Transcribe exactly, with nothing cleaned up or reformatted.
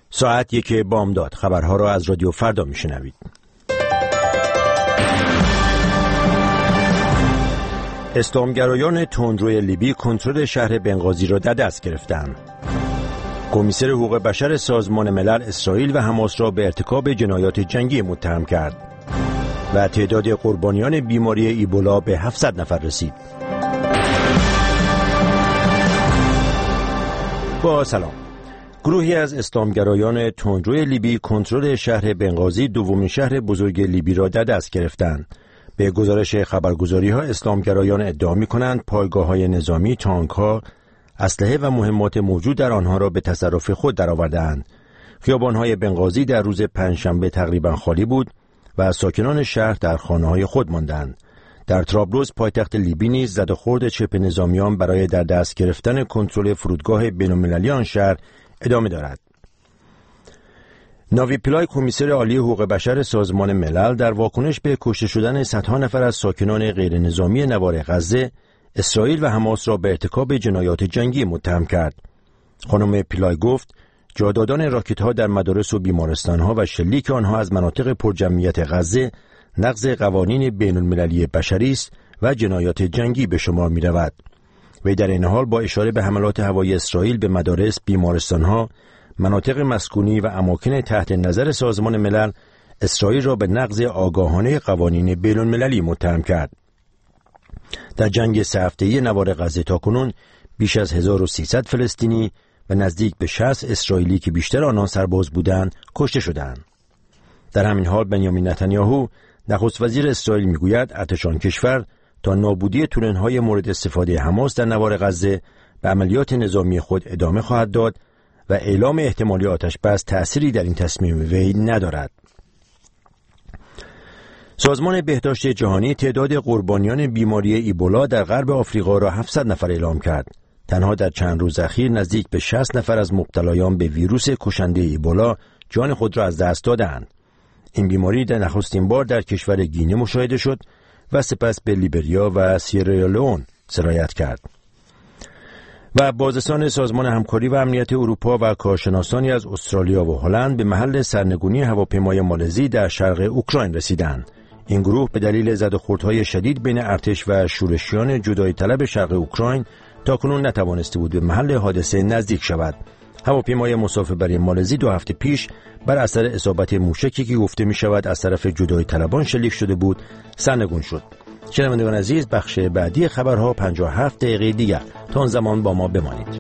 ساعت یک بامداد. خبرها را از رادیو فردا میشنوید. اسلامگرایان تندروی لیبی کنترل شهر بنغازی را در دست گرفتند. کمیسر حقوق بشر سازمان ملل اسرائیل و حماس را به ارتکاب جنایات جنگی متهم کرد و تعداد قربانیان بیماری ایبولا به هفتصد نفر رسید. با سلام. گروهی از اسلامگرایان تندروی لیبی کنترل شهر بنغازی، دومین شهر بزرگ لیبی را در دست گرفتند. به گزارش خبرگزاری‌ها اسلامگرایان ادعا می‌کنند پایگاه‌های نظامی، تانک‌ها، اسلحه و مهمات موجود در آنها را به تصرف خود درآورده‌اند. خیابان‌های بنغازی در روز پنجشنبه تقریباً خالی بود و ساکنان شهر در خانه‌های خود ماندند. در طرابلس پایتخت لیبی نیز زد و خورد چپ نظامیان برای در دست گرفتن کنترل فرودگاه بین‌المللی آن شهر ادامه دارد. ناوی پیلای، کمیسر عالی حقوق بشر سازمان ملل، در واکنش به کشته شدن صدها نفر از ساکنان غیر نظامی نوار غزه، اسرائیل و حماس را به ارتکاب جنایات جنگی متهم کرد. خانم پیلای گفت جا دادن راکت‌ها در مدارس و بیمارستان‌ها و شلیک آنها از مناطق پرجمعیت غزه نقض قوانین بین‌المللی بشری است و جنایات جنگی به شمار می‌رود. وی در این حال با اشاره به حملات هوایی اسرائیل به مدارس، بیمارستان‌ها، مناطق مسکونی و اماکن تحت نظر سازمان ملل، اسرائیل را به نقض آگاهانه قوانین بین‌المللی متهم کرد. در جنگ سه هفته‌ای نوار غزه تاکنون بیش از هزار و سیصد فلسطینی و نزدیک به شصت اسرائیلی که بیشتر آنها سرباز بودند کشته شدند. در همین حال بنیامین نتانیاهو، نخست وزیر اسرائیل، میگوید ارتش آن کشور تا نابودی تورن‌های مورد استفاده حماس در نوار غزه به عملیات نظامی خود ادامه خواهد داد و اعلام احتمالی آتش بس تأثیری در این تصمیم وی ندارد. سازمان بهداشت جهانی تعداد قربانیان بیماری ایبولا در غرب آفریقا را هفتصد نفر اعلام کرد. تنها در چند روز اخیر نزدیک به شصت نفر از مبتلایان به ویروس کشنده ایبولا جان خود را از دست دادند. این بیماری در نخستین بار در کشور گینه مشاهده شد و سپس به لیبریا و سیرالئون سرایت کرد. و بازرسان سازمان همکاری و امنیت اروپا و کارشناسانی از استرالیا و هلند به محل سرنگونی هواپیمای مالزی در شرق اوکراین رسیدند. این گروه به دلیل زد و خوردهای شدید بین ارتش و شورشیان جدایی طلب شرق اوکراین تاکنون نتوانسته بود به محل حادثه نزدیک شود. هواپیمای مسافربری مالزی دو هفته پیش بر اثر اصابت موشکی که گفته می شود از طرف جدایی طلبان شلیک شده بود سرنگون شد. شنوندگان عزیز، بخش بعدی خبرها پنجاه و هفت دقیقه دیگر. تا آن زمان با ما بمانید.